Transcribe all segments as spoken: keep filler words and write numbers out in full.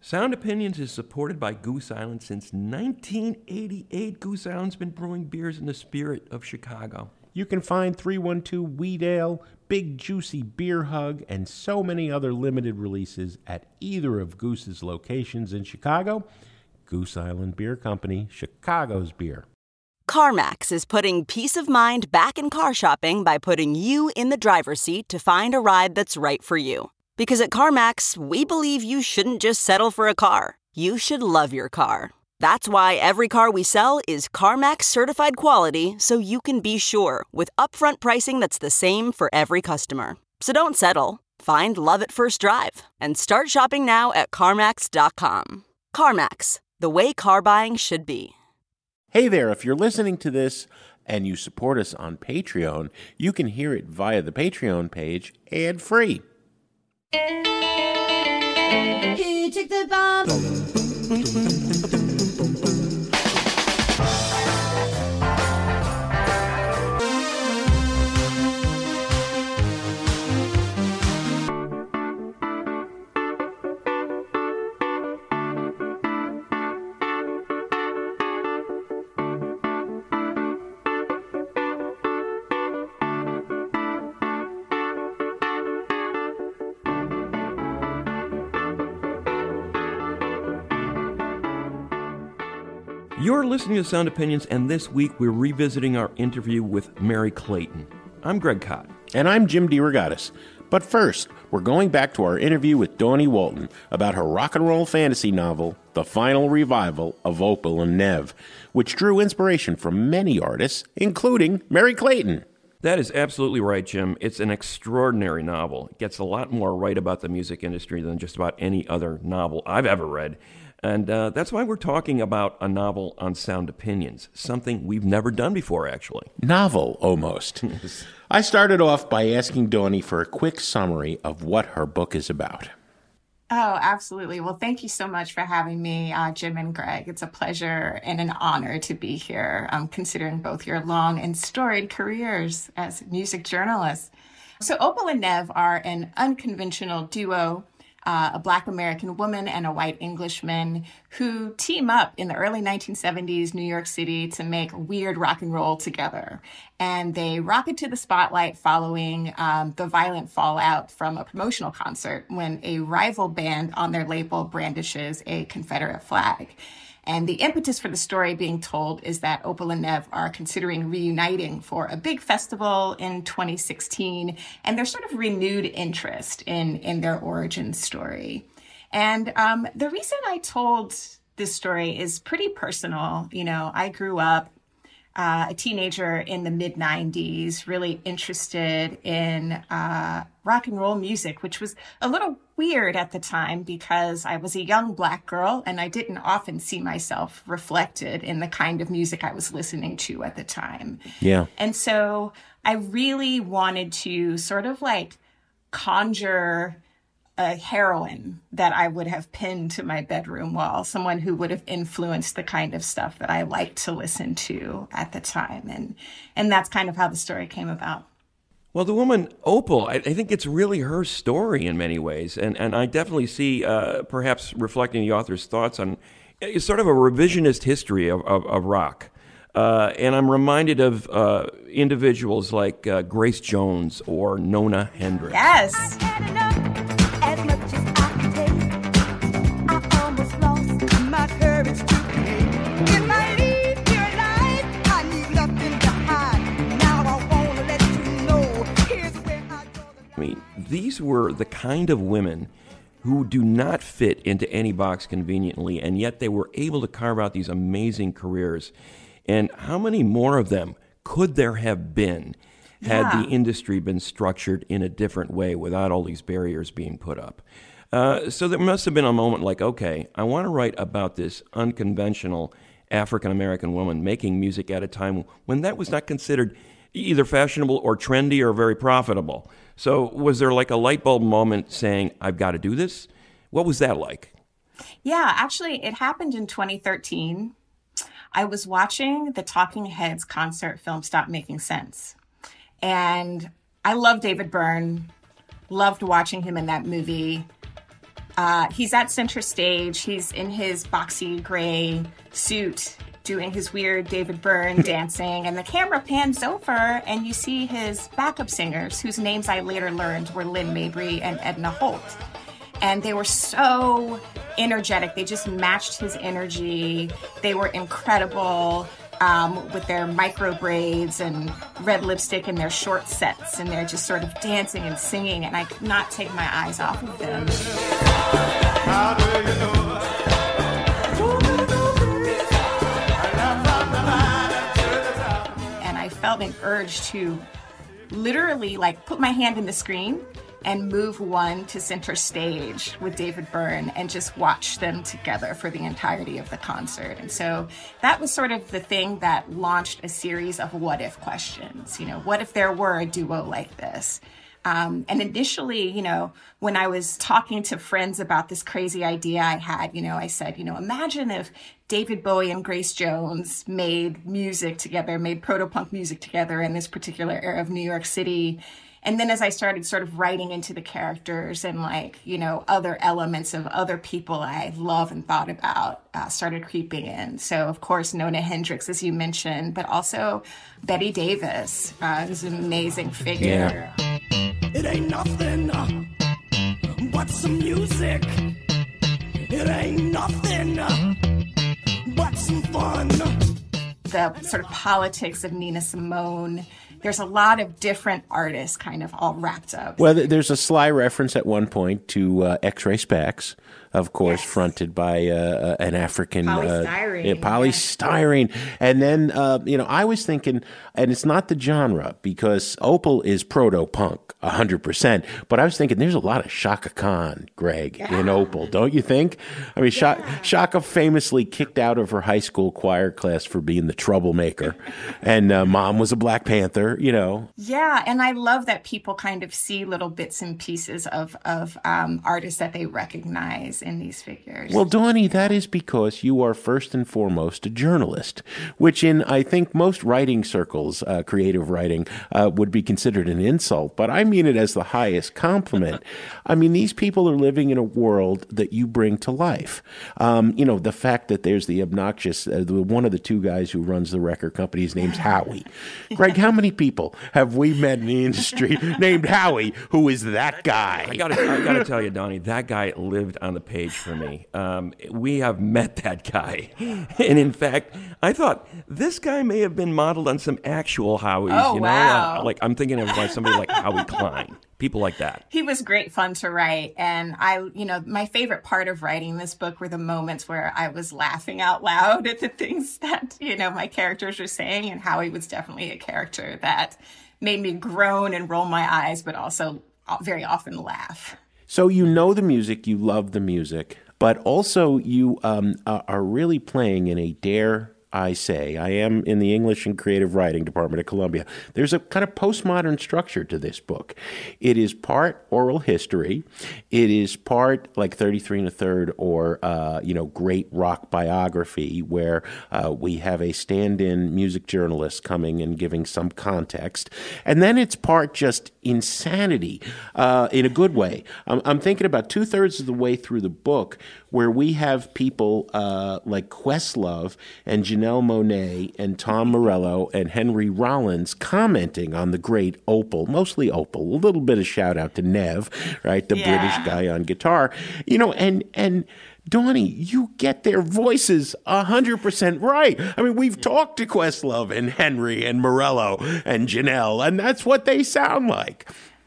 Sound Opinions is supported by Goose Island since nineteen eighty-eight. Goose Island's been brewing beers in the spirit of Chicago. You can find three one two Wheat Ale, Big Juicy Beer Hug, and so many other limited releases at either of Goose's locations in Chicago. Goose Island Beer Company, Chicago's beer. CarMax is putting peace of mind back in car shopping by putting you in the driver's seat to find a ride that's right for you. Because at CarMax, we believe you shouldn't just settle for a car. You should love your car. That's why every car we sell is CarMax certified quality, so you can be sure with upfront pricing that's the same for every customer. So don't settle. Find love at first drive and start shopping now at CarMax dot com. CarMax, the way car buying should be. Hey there, if you're listening to this and you support us on Patreon, you can hear it via the Patreon page ad-free. Who took the bomb? You're listening to Sound Opinions, and this week we're revisiting our interview with Merry Clayton. I'm Greg Kot. And I'm Jim DeRogatis. But first, we're going back to our interview with Dawnie Walton about her rock and roll fantasy novel, The Final Revival of Opal and Nev, which drew inspiration from many artists, including Merry Clayton. That is absolutely right, Jim. It's an extraordinary novel. It gets a lot more right about the music industry than just about any other novel I've ever read. And uh, that's why we're talking about a novel on Sound Opinions, something we've never done before, actually. Novel, almost. I started off by asking Dawnie for a quick summary of what her book is about. Oh, absolutely. Well, thank you so much for having me, uh, Jim and Greg. It's a pleasure and an honor to be here, um, considering both your long and storied careers as music journalists. So Opal and Nev are an unconventional duo, Uh, a Black American woman and a white Englishman who team up in the early nineteen seventies New York City to make weird rock and roll together. And they rocket to the spotlight following um, the violent fallout from a promotional concert when a rival band on their label brandishes a Confederate flag. And the impetus for the story being told is that Opal and Nev are considering reuniting for a big festival in twenty sixteen, and their sort of renewed interest in, in their origin story. And um, the reason I told this story is pretty personal. You know, I grew up uh, a teenager in the mid nineties, really interested in uh, rock and roll music, which was a little weird at the time because I was a young Black girl and I didn't often see myself reflected in the kind of music I was listening to at the time. Yeah. And so I really wanted to sort of like conjure a heroine that I would have pinned to my bedroom wall, someone who would have influenced the kind of stuff that I liked to listen to at the time. And and that's kind of how the story came about. Well, the woman, Opal, I, I think it's really her story in many ways. And, and I definitely see, uh, perhaps reflecting the author's thoughts on it's sort of a revisionist history of, of, of rock. Uh, and I'm reminded of uh, individuals like uh, Grace Jones or Nona Hendryx. Yes. I mean, these were the kind of women who do not fit into any box conveniently, and yet they were able to carve out these amazing careers. And how many more of them could there have been had yeah. the industry been structured in a different way without all these barriers being put up? Uh, so there must have been a moment like, okay, I want to write about this unconventional African-American woman making music at a time when that was not considered either fashionable or trendy or very profitable. So was there like a light bulb moment saying, I've got to do this? What was that like? Yeah, actually, it happened in twenty thirteen. I was watching the Talking Heads concert film Stop Making Sense. And I love David Byrne, loved watching him in that movie. Uh, he's at center stage. He's in his boxy gray suit doing his weird David Byrne dancing. And the camera pans over and you see his backup singers, whose names I later learned were Lynn Mabry and Edna Holt. And they were so energetic. They just matched his energy. They were incredible. Um, with their micro braids and red lipstick and their short sets, and they're just sort of dancing and singing, and I could not take my eyes off of them. How do you know? And I felt an urge to literally like put my hand in the screen and move one to center stage with David Byrne and just watch them together for the entirety of the concert. And so that was sort of the thing that launched a series of what if questions. You know, what if there were a duo like this? Um, and initially, you know, when I was talking to friends about this crazy idea I had, you know, I said, you know, imagine if David Bowie and Grace Jones made music together, made proto-punk music together in this particular era of New York City. And then as I started sort of writing into the characters and like, you know, other elements of other people I love and thought about uh, started creeping in. So, of course, Nona Hendryx, as you mentioned, but also Betty Davis uh, is an amazing figure. Yeah. It ain't nothing uh, but some music. It ain't nothing uh, but some fun. The sort of politics of Nina Simone. There's a lot of different artists kind of all wrapped up. Well, there's a sly reference at one point to uh, X-Ray Spex, of course, yes. fronted by uh, an African polystyrene. Uh, polystyrene. Yes. And then, uh, you know, I was thinking, and it's not the genre, because Opal is proto-punk, one hundred percent. But I was thinking there's a lot of Chaka Khan, Greg, yeah. in Opal, don't you think? I mean, yeah. Chaka famously kicked out of her high school choir class for being the troublemaker. And uh, Mom was a Black Panther, you know. Yeah, and I love that people kind of see little bits and pieces of, of um, artists that they recognize in these figures. Well, Dawnie, that is because you are first and foremost a journalist, which in, I think, most writing circles, uh, creative writing, uh, would be considered an insult. But I mean it as the highest compliment. I mean, these people are living in a world that you bring to life. Um, you know, the fact that there's the obnoxious, uh, the, one of the two guys who runs the record company, his name's Howie. Greg, how many people have we met in the industry named Howie who is that guy? I gotta, I gotta tell you, Dawnie, that guy lived on the page for me. Um, we have met that guy. And in fact, I thought this guy may have been modeled on some actual Howies. Oh, you know, wow. uh, like I'm thinking of like somebody like Howie Klein. People like that. He was great fun to write. And I, you know, my favorite part of writing this book were the moments where I was laughing out loud at the things that, you know, my characters were saying. And Howie was definitely a character that made me groan and roll my eyes, but also very often laugh. So you know the music, you love the music, but also you um, are really playing in a dare I say. I am in the English and Creative Writing Department at Columbia. There's a kind of postmodern structure to this book. It is part oral history. It is part like thirty-three and a third or, uh, you know, great rock biography where uh, we have a stand-in music journalist coming and giving some context. And then it's part just insanity uh, in a good way. I'm, I'm thinking about two-thirds of the way through the book where we have people uh, like Questlove and Janelle Monáe and Tom Morello and Henry Rollins commenting on the great Opal, mostly Opal, a little bit of shout out to Nev, right, the yeah. British guy on guitar, you know, and and Dawnie, you get their voices one hundred percent right. I mean, we've talked to Questlove and Henry and Morello and Janelle, and that's what they sound like.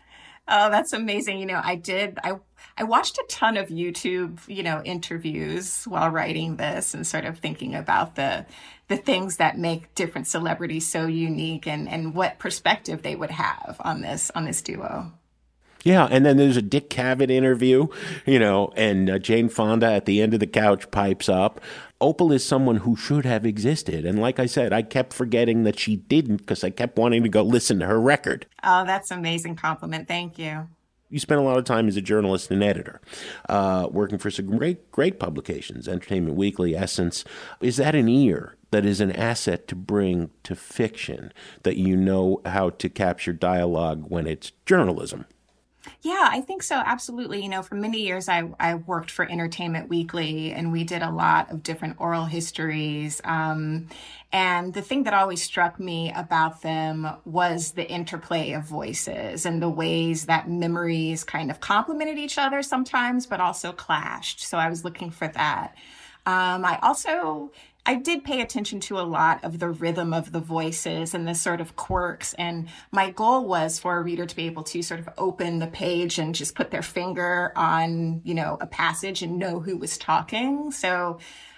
Oh, that's amazing. You know, I did, I I watched a ton of YouTube, you know, interviews while writing this and sort of thinking about the the things that make different celebrities so unique and, and what perspective they would have on this on this duo. Yeah, and then there's a Dick Cavett interview, you know, and uh, Jane Fonda at the end of the couch pipes up. Opal is someone who should have existed. And like I said, I kept forgetting that she didn't because I kept wanting to go listen to her record. Oh, that's an amazing compliment. Thank you. You spent a lot of time as a journalist and editor, uh, working for some great, great publications, Entertainment Weekly, Essence. Is that an ear that is an asset to bring to fiction, that you know how to capture dialogue when it's journalism? Yeah, I think so. Absolutely. You know, for many years, I, I worked for Entertainment Weekly, and we did a lot of different oral histories. Um, and the thing that always struck me about them was the interplay of voices and the ways that memories kind of complemented each other sometimes, but also clashed. So I was looking for that. Um, I also I did pay attention to a lot of the rhythm of the voices and the sort of quirks. And my goal was for a reader to be able to sort of open the page and just put their finger on, you know, a passage and know who was talking. So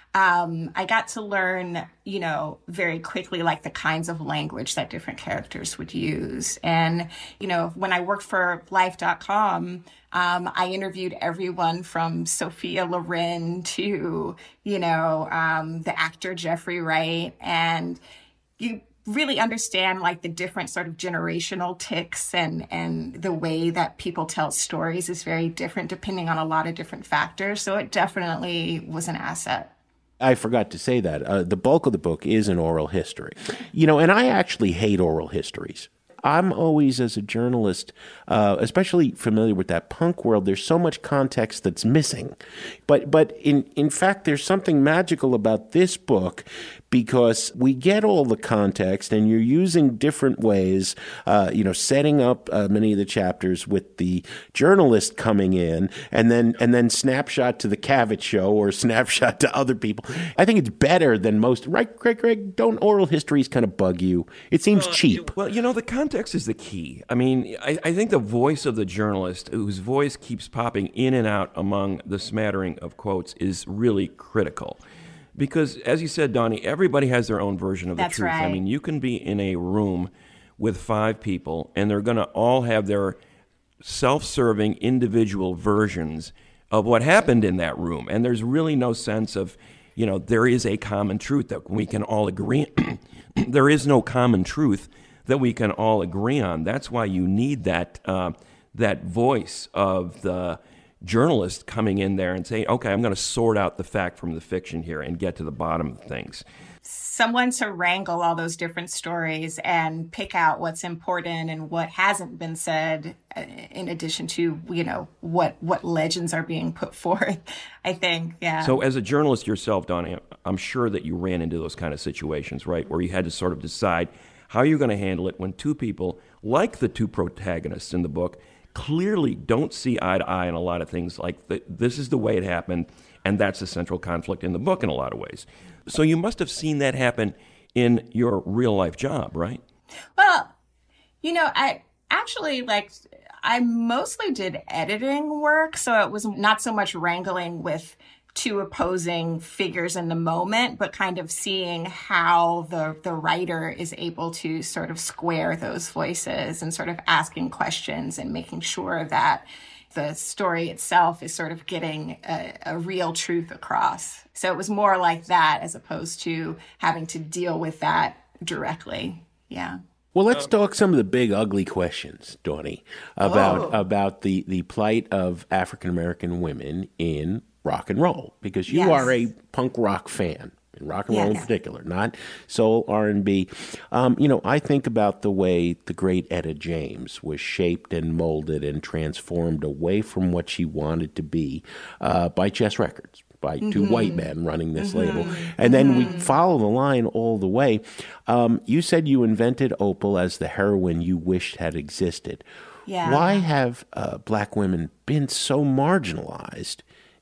um, I got to learn, you know, very quickly, like the kinds of language that different characters would use. And, you know, when I worked for Life dot com, um, I interviewed everyone from Sophia Loren to, you know, um, the actor Jeffrey Wright. And you really understand like the different sort of generational tics, and, and the way that people tell stories is very different depending on a lot of different factors. So it definitely was an asset. I forgot to say that. Uh, the bulk of the book is an oral history. You know, and I actually hate oral histories. I'm always, as a journalist, uh, especially familiar with that punk world, there's so much context that's missing. But but in, in fact, there's something magical about this book, because we get all the context, and you're using different ways, uh, you know, setting up uh, many of the chapters with the journalist coming in, and then and then snapshot to the Cavett show or snapshot to other people. I think it's better than most. Right, Greg? Greg, don't oral histories kind of bug you? It seems uh, cheap. Well, you know, the context is the key. I mean, I, I think the voice of the journalist, whose voice keeps popping in and out among the smattering of quotes, is really critical. Because, as you said, Donnie, everybody has their own version of the That's truth. right. I mean, you can be in a room with five people, and they're going to all have their self-serving individual versions of what happened in that room. And there's really no sense of, you know, there is a common truth that we can all agree on. There is no common truth that we can all agree on. That's why you need that uh, that voice of the journalist coming in there and saying, okay, I'm going to sort out the fact from the fiction here and get to the bottom of things. Someone to wrangle all those different stories and pick out what's important and what hasn't been said, in addition to, you know, what what legends are being put forth, I think, yeah. So as a journalist yourself, Donnie, I'm sure that you ran into those kind of situations, right, where you had to sort of decide how you're going to handle it when two people, like the two protagonists in the book, clearly don't see eye to eye on a lot of things. Like the, this is the way it happened, and that's the central conflict in the book in a lot of ways. So you must have seen that happen in your real life job, right? Well, you know, I actually like I mostly did editing work, so it was not so much wrangling with two opposing figures in the moment, but kind of seeing how the the writer is able to sort of square those voices and sort of asking questions and making sure that the story itself is sort of getting a, a real truth across. So it was more like that as opposed to having to deal with that directly. Yeah. Well, let's talk some of the big, ugly questions, Donnie, about Oh. about the, the plight of African-American women in rock and roll, because you Yes. are a punk rock fan, and rock and roll in Yes. particular, not soul, R and B. Um, you know, I think about the way the great Etta James was shaped and molded and transformed away from what she wanted to be uh, by Chess Records, by two Mm-hmm. white men running this label. And then we follow the line all the way. Um, you said you invented Opal as the heroine you wished had existed. Yeah. Why have uh, black women been so marginalized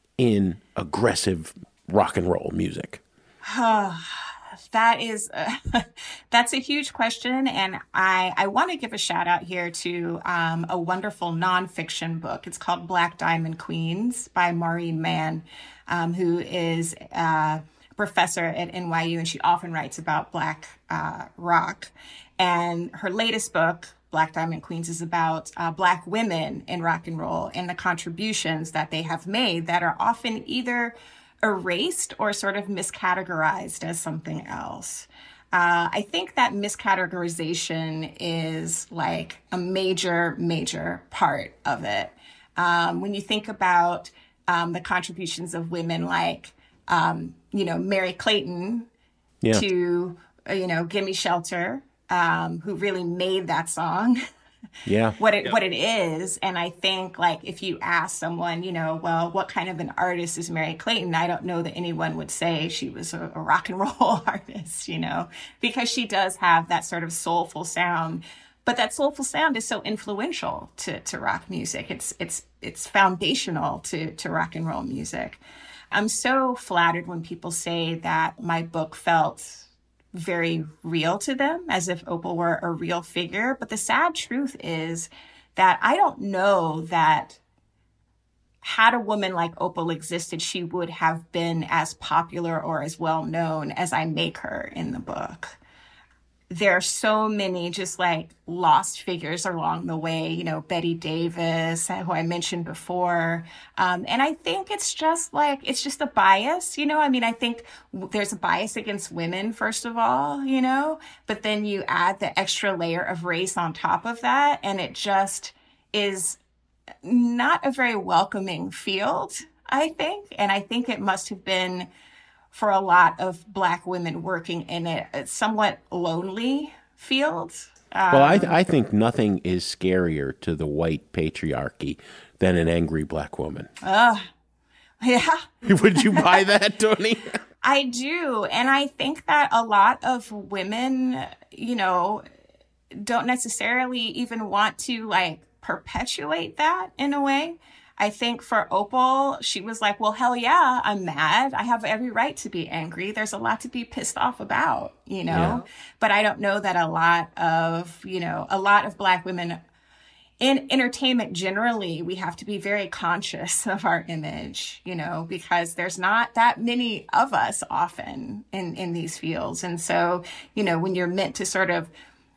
in aggressive rock and roll music? That is, uh, that's a huge question. And I, I want to give a shout out here to um, a wonderful nonfiction book. It's called Black Diamond Queens by Maureen Mann, um, who is a professor at N Y U, and she often writes about Black uh, rock. And her latest book, Black Diamond Queens, is about uh, Black women in rock and roll and the contributions that they have made that are often either erased or sort of miscategorized as something else. Uh, I think that miscategorization is like a major, major part of it. Um, when you think about um, the contributions of women like, um, you know, Mary Clayton Yeah. to, uh, you know, Gimme Shelter, um, who really made that song. yeah. what it Yeah. what it is. And I think, like, if you ask someone, you know, well, what kind of an artist is Merry Clayton? I don't know that anyone would say she was a, a rock and roll artist, you know, because she does have that sort of soulful sound. But that soulful sound is so influential to, to rock music. It's it's it's foundational to, to rock and roll music. I'm so flattered when people say that my book felt very real to them, as if Opal were a real figure. But the sad truth is that I don't know that had a woman like Opal existed, she would have been as popular or as well known as I make her in the book. There are so many just like lost figures along the way, you know, Betty Davis, who I mentioned before. Um, and I think it's just like, it's just a bias, you know, I mean, I think w- there's a bias against women, first of all, you know, but then you add the extra layer of race on top of that. And it just is not a very welcoming field, I think. And I think it must have been, for a lot of Black women working in it, a somewhat lonely field. Um, Well, I, th- I think nothing is scarier to the white patriarchy than an angry Black woman. uh, yeah, Would you buy that, Tony? I do. And I think that a lot of women, you know, don't necessarily even want to like perpetuate that in a way. I think for Opal, she was like, well, hell yeah, I'm mad. I have every right to be angry. There's a lot to be pissed off about, you know, Yeah. but I don't know that a lot of, you know, a lot of Black women in entertainment generally, we have to be very conscious of our image, you know, because there's not that many of us often in, in these fields. And so, you know, when you're meant to sort of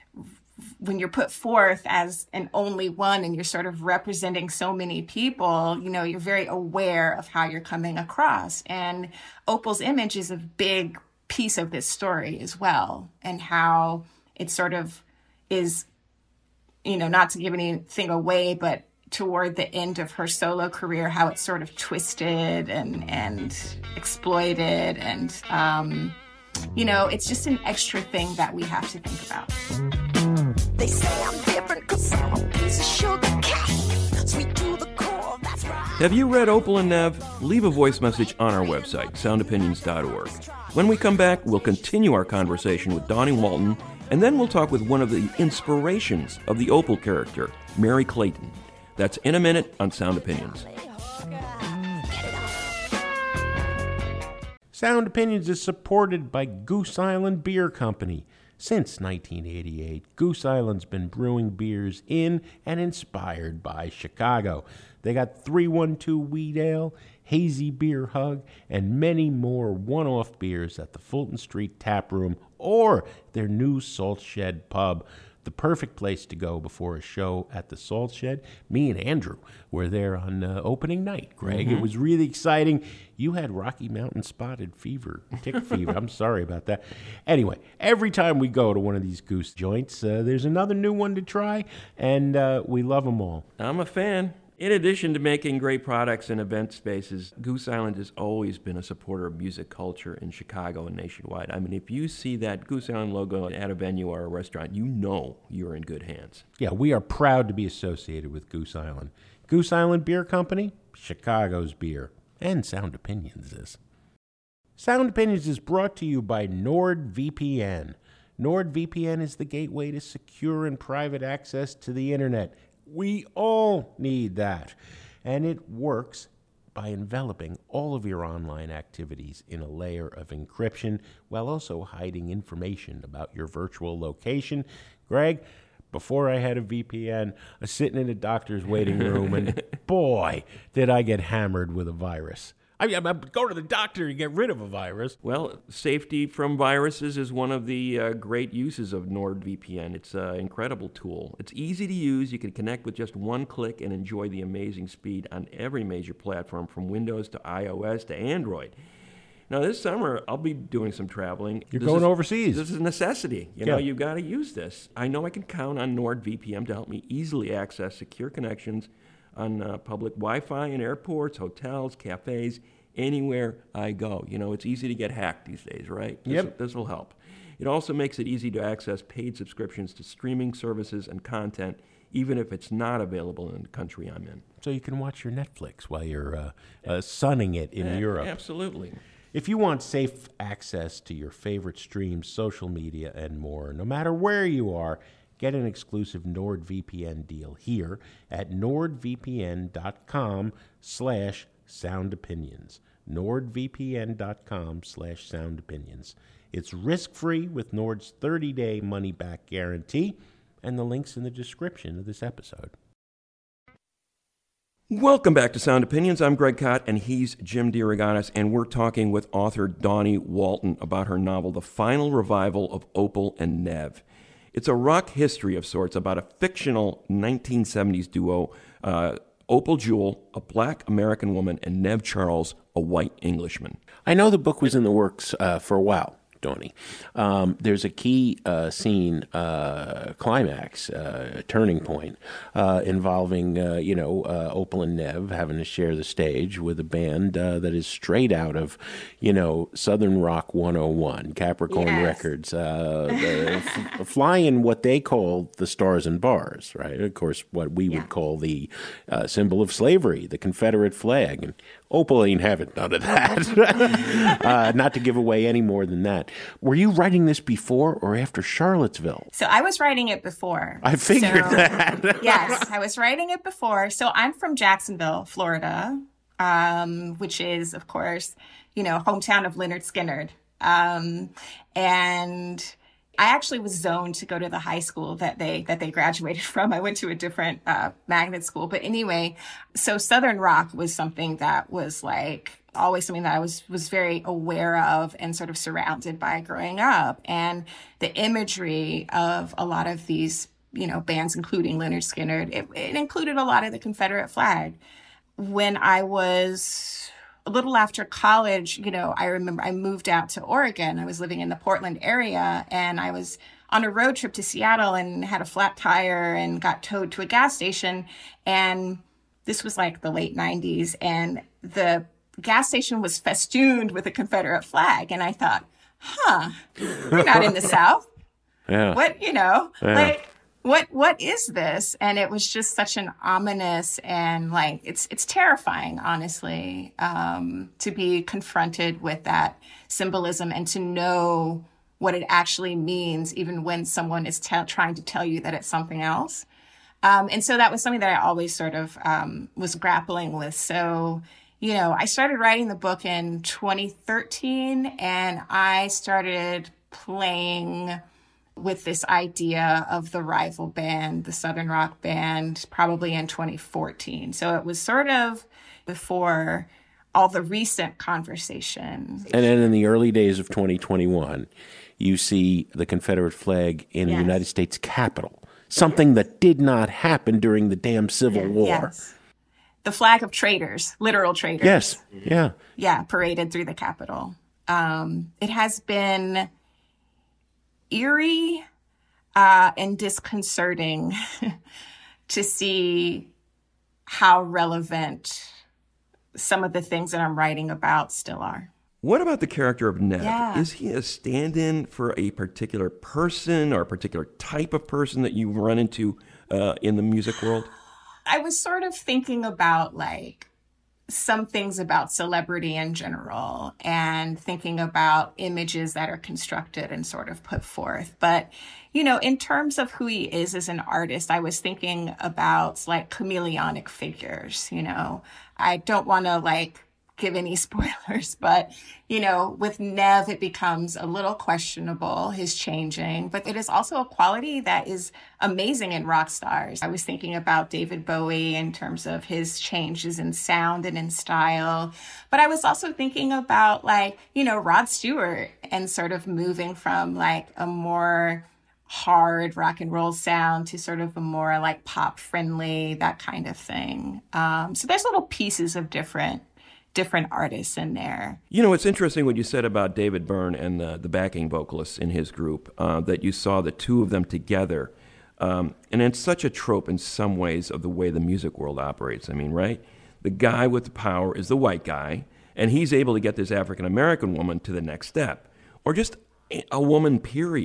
when you're put forth as an only one and you're sort of representing so many people, you know, you're very aware of how you're coming across. And Opal's image is a big piece of this story as well, and how it sort of is, you know, not to give anything away, but toward the end of her solo career, how it's sort of twisted and, and exploited. And, um, you know, it's just an extra thing that we have to think about. They say I'm different cause I'm a piece of sugar cane. Sweet to the core, that's right. Have you read Opal and Nev? Leave a voice message on our website, sound opinions dot org. When we come back, we'll continue our conversation with Donnie Walton, and then we'll talk with one of the inspirations of the Opal character, Merry Clayton. That's in a minute on Sound Opinions. Sound Opinions is supported by Goose Island Beer Company. Since nineteen eighty-eight, Goose Island's been brewing beers in and inspired by Chicago. They got three one two Wheat Ale, Hazy Beer Hug, and many more one-off beers at the Fulton Street Tap Room or their new Salt Shed Pub. The perfect place to go before a show at the Salt Shed. Me and Andrew were there on uh, opening night, Greg. Mm-hmm. It was really exciting. You had Rocky Mountain spotted fever, tick fever. I'm sorry about that. Anyway, every time we go to one of these Goose joints, uh, there's another new one to try, and uh, we love them all. I'm a fan. In addition to making great products and event spaces, Goose Island has always been a supporter of music culture in Chicago and nationwide. I mean, if you see that Goose Island logo at a venue or a restaurant, you know you're in good hands. Yeah, we are proud to be associated with Goose Island. Goose Island Beer Company, Chicago's beer, and Sound Opinions is. Sound Opinions is brought to you by NordVPN. NordVPN is the gateway to secure and private access to the internet. We all need that. And it works by enveloping all of your online activities in a layer of encryption while also hiding information about your virtual location. Greg, before I had a V P N, I was sitting in a doctor's waiting room, and boy, did I get hammered with a virus. I mean, I'm going to the doctor to get rid of a virus. Well, safety from viruses is one of the uh, great uses of NordVPN. It's an incredible tool. It's easy to use. You can connect with just one click and enjoy the amazing speed on every major platform, from Windows to iOS to Android. Now, this summer, I'll be doing some traveling. You're This going is- overseas. This is a necessity. You know, Yeah. you've got to use this. I know I can count on NordVPN to help me easily access secure connections on uh, public Wi-Fi in airports, hotels, cafes, anywhere I go. You know, it's easy to get hacked these days, right? This, Yep. This will help. It also makes it easy to access paid subscriptions to streaming services and content even if it's not available in the country I'm in. So you can watch your Netflix while you're uh, uh, sunning it in Uh, Europe. Absolutely. If you want safe access to your favorite streams, social media, and more, no matter where you are, get an exclusive NordVPN deal here at nordvpn.com slash soundopinions. nordvpn.com slash soundopinions. It's risk-free with Nord's thirty-day money-back guarantee, and the link's in the description of this episode. Welcome back to Sound Opinions. I'm Greg Kot, and he's Jim DeRogatis, and we're talking with author Dawnie Walton about her novel, The Final Revival of Opal and Nev. It's a rock history of sorts about a fictional nineteen seventies duo, uh, Opal Jewel, a black American woman, and Nev Charles, a white Englishman. I know the book was in the works uh, for a while, Dawnie. Um, there's a key uh, scene, uh, climax, uh, turning point, uh, involving, uh, you know, uh, Opal and Nev having to share the stage with a band uh, that is straight out of, you know, Southern Rock one oh one, Capricorn Yes. Records, uh, the, f- flying what they call the stars and bars, right? Of course, what we Yeah. would call the uh, symbol of slavery, the Confederate flag. And Opal ain't having none of that. uh, not to give away any more than that. Were you writing this before or after Charlottesville? So I was writing it before. I figured So- that. Yes, I was writing it before. So I'm from Jacksonville, Florida, um, which is, of course, you know, hometown of Lynyrd Skynyrd. Um, and I actually was zoned to go to the high school that they that they graduated from. I went to a different uh, magnet school, but anyway, so Southern rock was something that was like always something that I was was very aware of and sort of surrounded by growing up, and the imagery of a lot of these, you know, bands, including Lynyrd Skynyrd, it, it included a lot of the Confederate flag. When I was a little after college, you know, I remember I moved out to Oregon. I was living in the Portland area, and I was on a road trip to Seattle and had a flat tire and got towed to a gas station. And this was like the late nineties, and the gas station was festooned with a Confederate flag. And I thought, huh, we're not in the South. Yeah. What, you know, Yeah. like, what, what is this? And it was just such an ominous and like, it's, it's terrifying, honestly, um, to be confronted with that symbolism and to know what it actually means, even when someone is te- trying to tell you that it's something else. Um, and so that was something that I always sort of um, was grappling with. So, you know, I started writing the book in twenty thirteen, and I started playing with this idea of the rival band, the Southern Rock Band, probably in twenty fourteen. So it was sort of before all the recent conversation. And then in the early days of twenty twenty-one, you see the Confederate flag in Yes. the United States Capitol, something that did not happen during the damn Civil War. Yes. The flag of traitors, literal traitors. Yes, yeah. Yeah, paraded through the Capitol. Um, it has been eerie uh, and disconcerting to see how relevant some of the things that I'm writing about still are. What about the character of Nev? Yeah. Is he a stand-in for a particular person or a particular type of person that you run into uh, in the music world? I was sort of thinking about like some things about celebrity in general and thinking about images that are constructed and sort of put forth. But, you know, in terms of who he is as an artist, I was thinking about like chameleonic figures, you know. I don't want to like give any spoilers, but, you know, with Nev, it becomes a little questionable, his changing, but it is also a quality that is amazing in rock stars. I was thinking about David Bowie in terms of his changes in sound and in style, but I was also thinking about like, you know, Rod Stewart and sort of moving from like a more hard rock and roll sound to sort of a more like pop friendly, that kind of thing. Um, so there's little pieces of different different artists in there. You know, it's interesting what you said about David Byrne and the, the backing vocalists in his group, uh, that you saw the two of them together. Um, and it's such a trope in some ways of the way the music world operates. I mean, right? The guy with the power is the white guy, and he's able to get this African-American woman to the next step, or just a woman, period.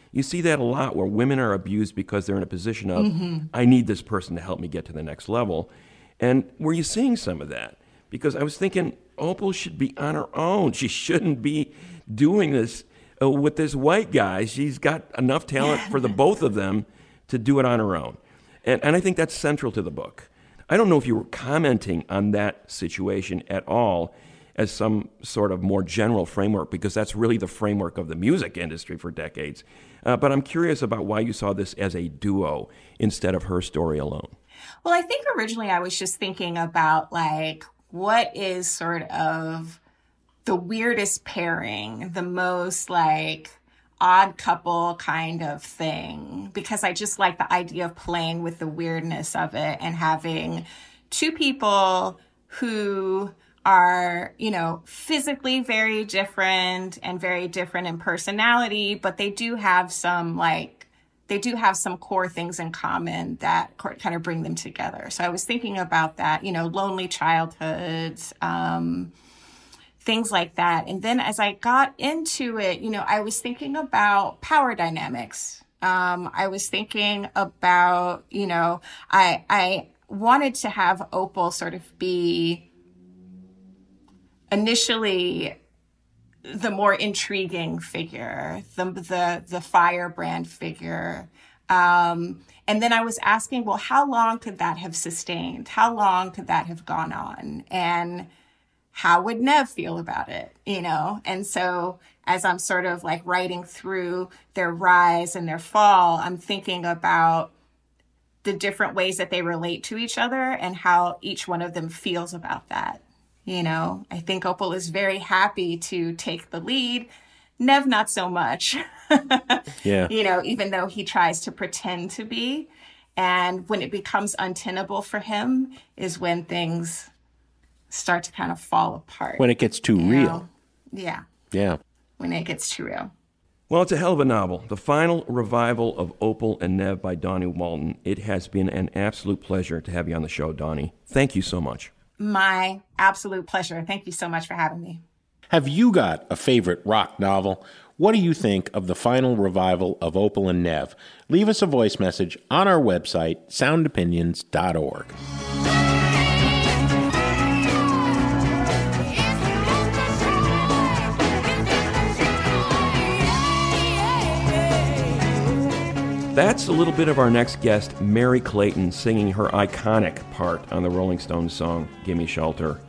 You see that a lot where women are abused because they're in a position of, mm-hmm. I need this person to help me get to the next level. And were you seeing some of that? Because I was thinking, Opal should be on her own. She shouldn't be doing this uh, with this white guy. She's got enough talent for the both of them to do it on her own. And, and I think that's central to the book. I don't know if you were commenting on that situation at all as some sort of more general framework, because that's really the framework of the music industry for decades. Uh, but I'm curious about why you saw this as a duo instead of her story alone. Well, I think originally I was just thinking about, like, what is sort of the weirdest pairing, the most, like, odd couple kind of thing, because I just like the idea of playing with the weirdness of it and having two people who are, you know, physically very different and very different in personality, but they do have some, like, they do have some core things in common that kind of bring them together. So I was thinking about that, you know, lonely childhoods, um, things like that. And then as I got into it, you know, I was thinking about power dynamics. Um, I was thinking about, you know, I I wanted to have Opal sort of be initially the more intriguing figure, the the the firebrand figure. Um, and then I was asking, well, how long could that have sustained? How long could that have gone on? And how would Nev feel about it, you know? And so as I'm sort of like writing through their rise and their fall, I'm thinking about the different ways that they relate to each other and how each one of them feels about that. You know, I think Opal is very happy to take the lead. Nev, not so much. Yeah. You know, even though he tries to pretend to be. And when it becomes untenable for him is when things start to kind of fall apart. When it gets too real. Know? Yeah. Yeah. When it gets too real. Well, it's a hell of a novel. The final revival of Opal and Nev by Donnie Walton. It has been an absolute pleasure to have you on the show, Donnie. Thank you so much. My absolute pleasure. Thank you so much for having me. Have you got a favorite rock novel? What do you think of the final revival of Opal and Nev? Leave us a voice message on our website, sound opinions dot org. That's a little bit of our next guest, Merry Clayton, singing her iconic part on the Rolling Stones song, Gimme Shelter.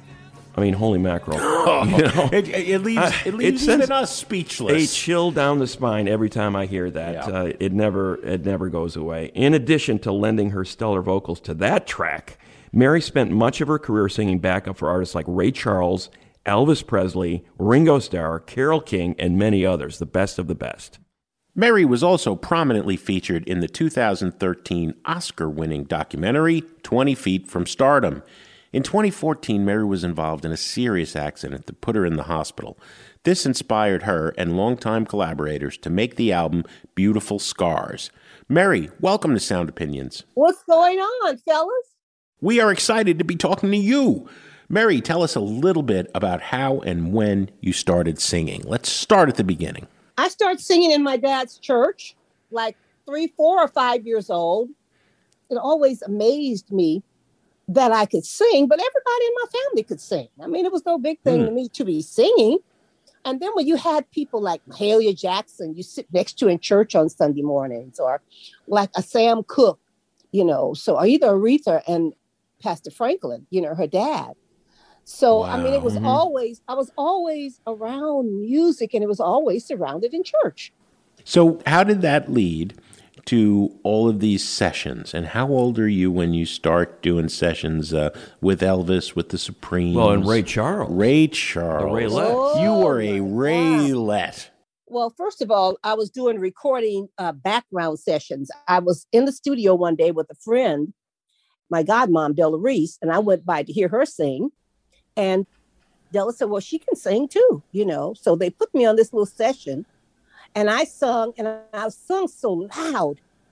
I mean, holy mackerel. Oh, you know? it, it leaves, uh, it leaves it even us speechless. A chill down the spine every time I hear that. Yeah. Uh, it never it never goes away. In addition to lending her stellar vocals to that track, Mary spent much of her career singing backup for artists like Ray Charles, Elvis Presley, Ringo Starr, Carole King, and many others, the best of the best. Mary was also prominently featured in the two thousand thirteen Oscar-winning documentary, twenty feet from Stardom. In twenty fourteen, Mary was involved in a serious accident that put her in the hospital. This inspired her and longtime collaborators to make the album Beautiful Scars. Mary, welcome to Sound Opinions. What's going on, fellas? We are excited to be talking to you. Mary, tell us a little bit about how and when you started singing. Let's start at the beginning. I started singing in my dad's church, like three, four, or five years old. It always amazed me that I could sing, but everybody in my family could sing. I mean, it was no big thing mm. to me to be singing. And then when you had people like Mahalia Jackson, you sit next to in church on Sunday mornings, or like a Sam Cooke, you know, so either Aretha and Pastor Franklin, you know, her dad. So, wow. I mean, it was mm-hmm. always, I was always around music, and it was always surrounded in church. So how did that lead to all of these sessions? And how old are you when you start doing sessions uh, with Elvis, with the Supremes? Well, and Ray Charles. Ray Charles. The Raylette. Oh, you were a Raylette. Well, first of all, I was doing recording uh, background sessions. I was in the studio one day with a friend, my godmom, Della Reese, and I went by to hear her sing. And Della said, well, she can sing too, you know. So they put me on this little session, and I sung, and I sung so loud.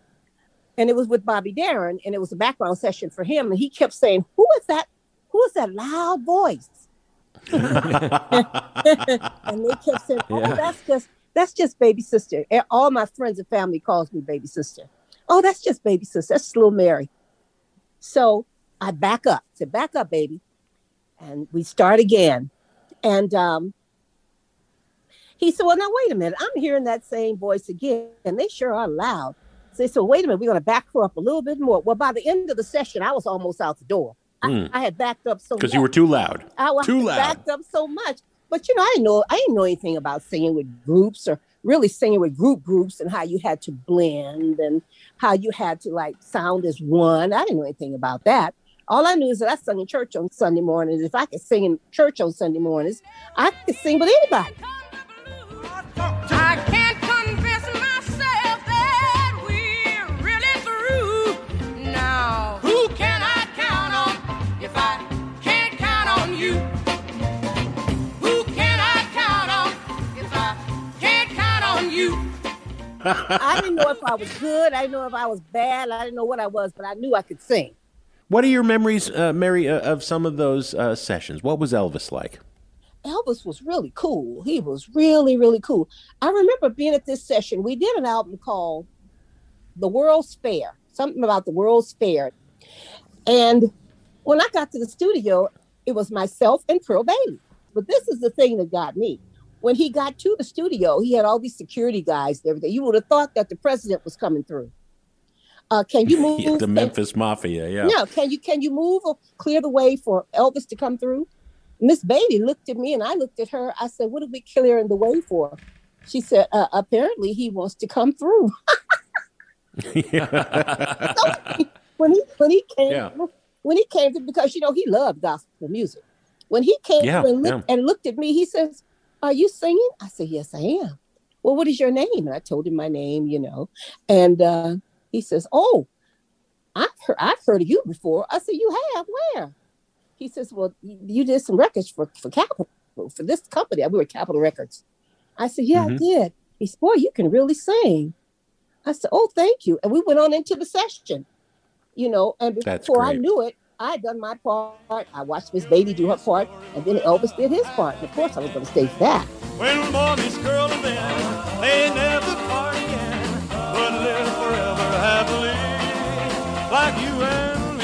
And it was with Bobby Darin, and it was a background session for him. And he kept saying, who is that? Who is that loud voice? And they kept saying, oh, yeah. that's just that's just baby sister. All my friends and family calls me baby sister. Oh, that's just baby sister. That's little Mary. So I back up. Said, back up, baby. And we start again. And um, he said, well, now, wait a minute. I'm hearing that same voice again. And they sure are loud. So they said, wait a minute. We're going to back her up a little bit more. Well, by the end of the session, I was almost out the door. Mm. I, I had backed up so much. Because you were too loud. I was too loud. backed up so much. But, you know, I didn't know, I didn't know anything about singing with groups or really singing with group groups and how you had to blend and how you had to, like, sound as one. I didn't know anything about that. All I knew is that I sung in church on Sunday mornings. If I could sing in church on Sunday mornings, I could sing with anybody. I can't convince myself that we're really through. Now, who can I count on if I can't count on you? Who can I count on if I can't count on you? I didn't know if I was good. I didn't know if I was bad. I didn't know what I was, but I knew I could sing. What are your memories, uh, Mary, uh, of some of those uh, sessions? What was Elvis like? Elvis was really cool. He was really, really cool. I remember being at this session. We did an album called The World's Fair, something about the World's Fair. And when I got to the studio, it was myself and Pearl Bailey. But this is the thing that got me. When he got to the studio, he had all these security guys and everything. You would have thought that the president was coming through. Uh, can you move? Yeah, the Memphis can, Mafia, yeah. Yeah, can you can you move or clear the way for Elvis to come through? Miss Bailey looked at me and I looked at her. I said, what are we clearing the way for? She said, uh, apparently he wants to come through. so, when he when he came yeah. when he came through, because you know he loved gospel music. When he came yeah, through and, looked, yeah. and looked at me, he says, are you singing? I said, yes, I am. Well, what is your name? And I told him my name, you know, and uh he says, oh, I've heard, I've heard of you before. I said, you have? Where? He says, well, you did some records for, for Capitol, for this company. We were Capitol Records. I said, yeah, mm-hmm. I did. He said, boy, you can really sing. I said, oh, thank you. And we went on into the session, you know, and before I knew it, I had done my part. I watched Miss Bailey do her part, and then Elvis did his part. And of course, I was going to stage that. When we're born, this girl and then, they never part again, but live forever happily, like you and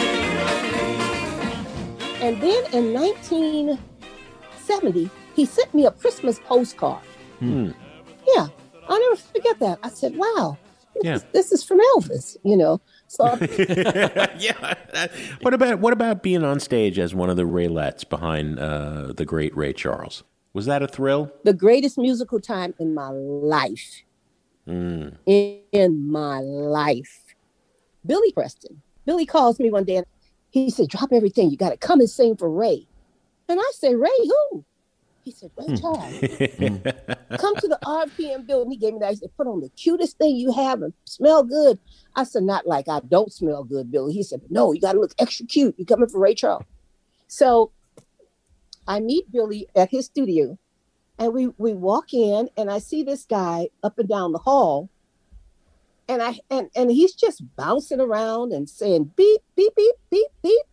me. And then in nineteen seventy, he sent me a Christmas postcard. Hmm. Yeah, I'll never forget that. I said, wow, this, yeah. is, this is from Elvis, you know. So yeah. What about what about being on stage as one of the Raylettes behind uh, the great Ray Charles? Was that a thrill? The greatest musical time in my life. Mm. In, in my life. Billy Preston. Billy calls me one day and he said, drop everything. You got to come and sing for Ray. And I said, Ray who? He said, Ray Charles. Come to the R P M building. He gave me that. He said, put on the cutest thing you have and smell good. I said, not like I don't smell good, Billy. He said, no, you got to look extra cute. You coming for Ray Charles. So I meet Billy at his studio and we, we walk in and I see this guy up and down the hall. And I and, and he's just bouncing around and saying beep, beep, beep, beep, beep.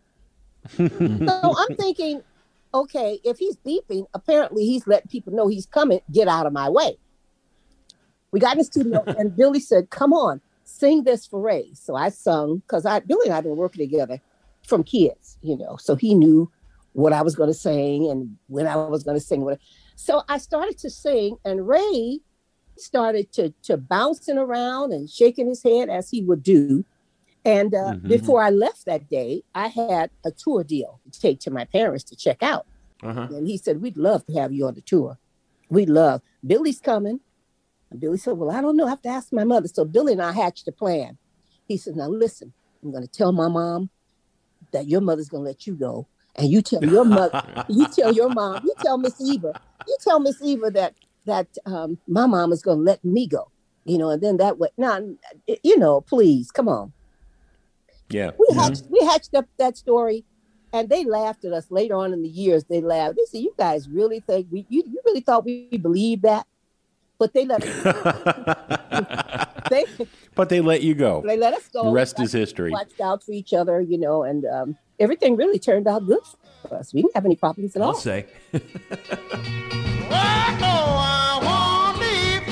So I'm thinking, okay, if he's beeping, apparently he's letting people know he's coming. Get out of my way. We got in the studio and Billy said, come on, sing this for Ray. So I sung, because I Billy and I have been working together from kids, you know, so he knew what I was going to sing and when I was going to sing. So I started to sing and Ray started to, to bouncing around and shaking his head as he would do. And uh, mm-hmm. before I left that day, I had a tour deal to take to my parents to check out. Uh-huh. And he said, we'd love to have you on the tour. We'd love. Billy's coming. And Billy said, well, I don't know. I have to ask my mother. So Billy and I hatched a plan. He said, now listen, I'm going to tell my mom that your mother's going to let you go. And you tell your mother, you tell your mom, you tell Miss Eva, you tell Miss Eva that that um, my mom is going to let me go, you know, and then that way, now, you know, please, come on. Yeah. We mm-hmm. hatched, we hatched up that story and they laughed at us later on in the years. They laughed. They said, you guys really think we, you, you really thought we believed that? But they let us they, But they let you go. They let us go. The rest is history. Watched out for each other, you know, and um, everything really turned out good for us. We didn't have any problems at all. I'll say. Well, no, I won't leave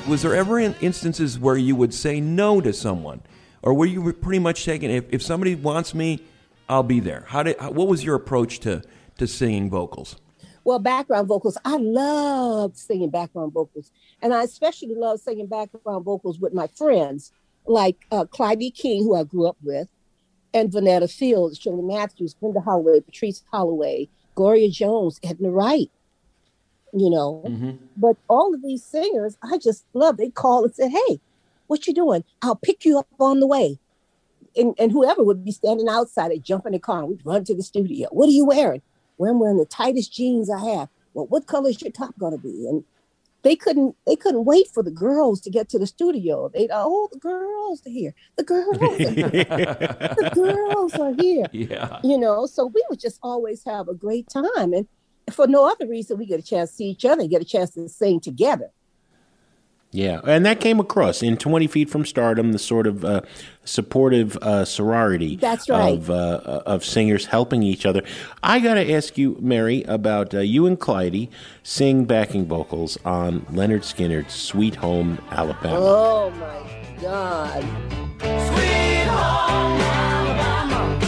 was there ever in instances where you would say no to someone, or were you pretty much taking if if somebody wants me, I'll be there? How did how, what was your approach to to singing vocals? Well, background vocals, I love singing background vocals, and I especially love singing background vocals with my friends like uh, Clyde King, who I grew up with, and Vanetta Fields, Shirley Matthews, Brenda Holloway, Patrice Holloway, Gloria Jones, Edna Wright. You know, mm-hmm. But all of these singers, I just love. They call and say, "Hey, what you doing? I'll pick you up on the way." And, and whoever would be standing outside, they'd jump in the car and we'd run to the studio. What are you wearing? Well, I'm wearing the tightest jeans I have. Well, what color is your top going to be? And they couldn't they couldn't wait for the girls to get to the studio. They'd, oh, the girls are here. The girls are here. The girls are here. Yeah. You know, so we would just always have a great time. And for no other reason, we get a chance to see each other and get a chance to sing together. Yeah, and that came across in twenty Feet from Stardom, the sort of uh, supportive uh, sorority That's right. of uh, of singers helping each other. I got to ask you, Mary, about uh, you and Clyde sing backing vocals on Leonard Skinner's Sweet Home Alabama. Oh, my God. Sweet home Alabama,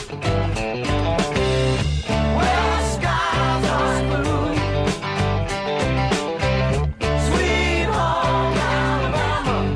where the skies are blue. Sweet home Alabama,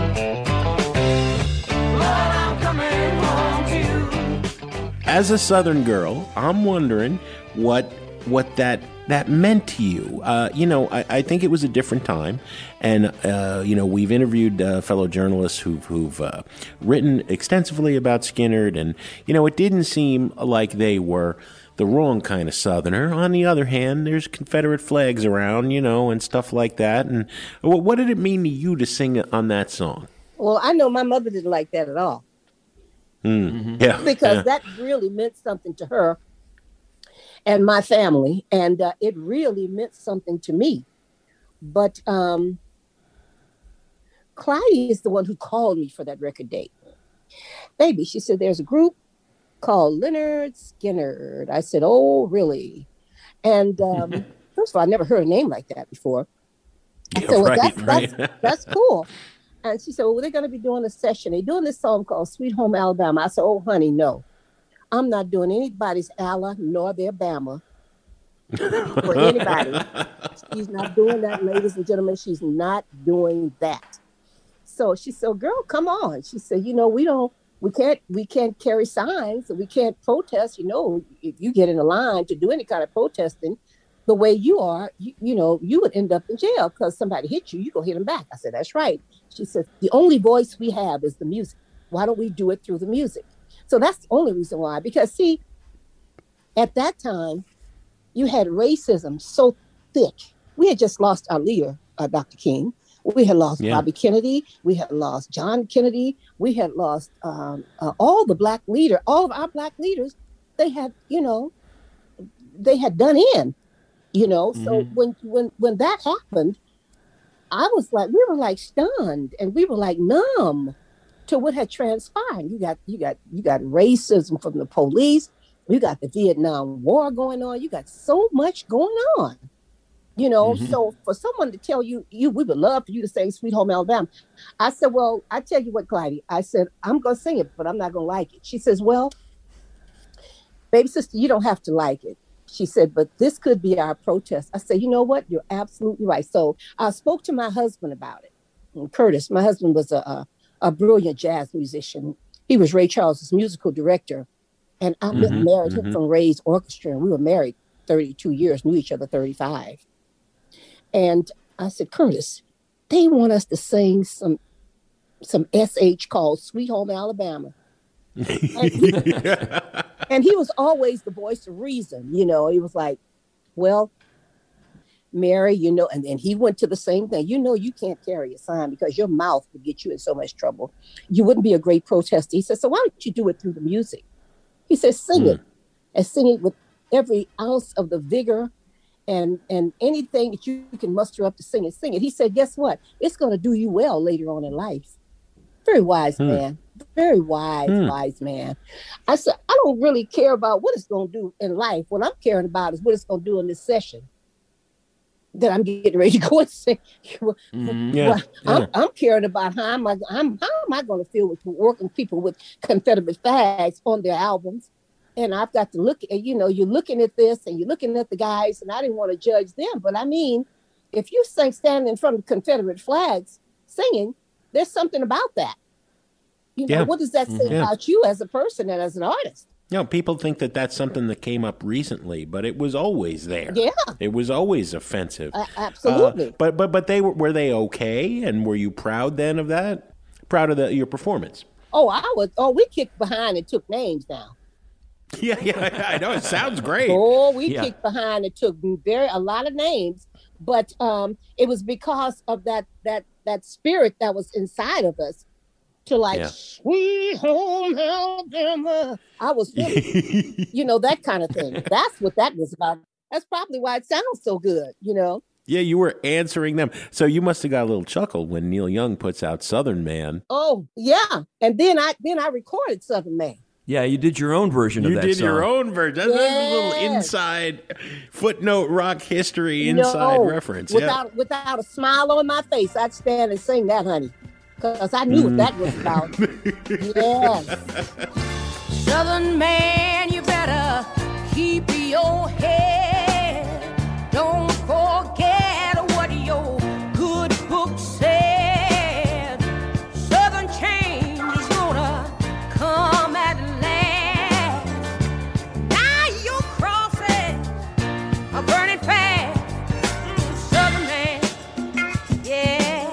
Lord, I'm coming home to you. As a Southern girl, I'm wondering what what that that meant to you. Uh, you know, I, I think it was a different time, and uh, you know, we've interviewed uh, fellow journalists who've who've uh, written extensively about Skynyrd, and you know, it didn't seem like they were the wrong kind of Southerner. On the other hand, there's Confederate flags around, you know, and stuff like that. And what, what did it mean to you to sing on that song? Well, I know my mother didn't like that at all. Mm. Mm-hmm. Yeah, because yeah. that really meant something to her and my family, and uh, it really meant something to me. But um, Clyde is the one who called me for that record date. Baby, she said, there's a group called Lynyrd Skynyrd. I said, oh, really? And um, first of all, I never heard a name like that before. I Yeah, said, well, right, that's, right. that's, that's cool. And she said, well, they're going to be doing a session. They're doing this song called Sweet Home Alabama. I said, oh, honey, no. I'm not doing anybody's Ala nor their Bama for anybody. She's not doing that, ladies and gentlemen. She's not doing that. So she said, girl, come on. She said, you know, we don't, we can't, we can't carry signs and we can't protest. You know, if you get in a line to do any kind of protesting the way you are, you, you know, you would end up in jail because somebody hit you, you go hit them back. I said, that's right. She said, the only voice we have is the music. Why don't we do it through the music? So that's the only reason why. Because, see, at that time, you had racism so thick. We had just lost our leader, uh, Doctor King. We had lost Yeah. Bobby Kennedy. We had lost John Kennedy. We had lost um, uh, all the black leader, all of our black leaders. They had, you know, they had done in, you know. Mm-hmm. So when when when that happened, I was like, we were like stunned and we were like numb to what had transpired. You got you got you got racism from the police. You got the Vietnam War going on. You got so much going on. You know, mm-hmm. So for someone to tell you, you we would love for you to sing Sweet Home Alabama. I said, well, I tell you what, Clyde, I said, I'm gonna sing it, but I'm not gonna like it. She says, well, baby sister, you don't have to like it. She said, but this could be our protest. I said, you know what? You're absolutely right. So I spoke to my husband about it. And Curtis, my husband was a, a a brilliant jazz musician. He was Ray Charles's musical director. And I mm-hmm, married mm-hmm. him from Ray's orchestra. And we were married thirty-two years, knew each other thirty-five. And I said, Curtis, they want us to sing some some S H called Sweet Home Alabama. And he, and he was always the voice of reason. You know, he was like, well, Mary, you know, and then he went to the same thing. You know, you can't carry a sign because your mouth would get you in so much trouble. You wouldn't be a great protester. He said, so why don't you do it through the music? He said, sing mm. it and sing it with every ounce of the vigor and, and anything that you can muster up to sing it, sing it. He said, guess what? It's going to do you well later on in life. Very wise mm. man, very wise, mm. wise man. I said, I don't really care about what it's going to do in life. What I'm caring about is what it's going to do in this session. that I'm getting ready to go and sing. Mm-hmm. Yeah, Well, I'm, yeah. I'm caring about how am I, I'm, how am I going to feel with working people with Confederate flags on their albums? And I've got to look at, you know, you're looking at this and you're looking at the guys, and I didn't want to judge them. But I mean, if you sing standing in front of Confederate flags singing, there's something about that. You know, Yeah. what does that say Mhm. Yeah. about you as a person and as an artist? You know, people think that that's something that came up recently, but it was always there. Yeah. It was always offensive. A- absolutely. Uh, but but but they were were they okay? And were you proud then of that? Proud of the, your performance? Oh, I was. Oh, we kicked behind and took names down. Yeah, yeah, I know. It sounds great. Oh, we Yeah. kicked behind and took very a lot of names, but um, it was because of that that that spirit that was inside of us. To like, Yeah. sweet home Alabama. I was, really, you know, that kind of thing. That's what that was about. That's probably why it sounds so good, you know. Yeah, you were answering them. So you must have got a little chuckle when Neil Young puts out Southern Man. Oh yeah, and then I then I recorded Southern Man. Yeah, you did your own version of You that did song. your own version. That's a little Yes. inside footnote rock history inside No, reference. Without without a smile on my face, I'd stand and sing that, honey, because I knew what that was about. Yes. Southern man, you better keep your head. Don't forget what your good book said. Southern change is gonna come at last. Now your crosses are burning fast. Mm, Southern man, yeah.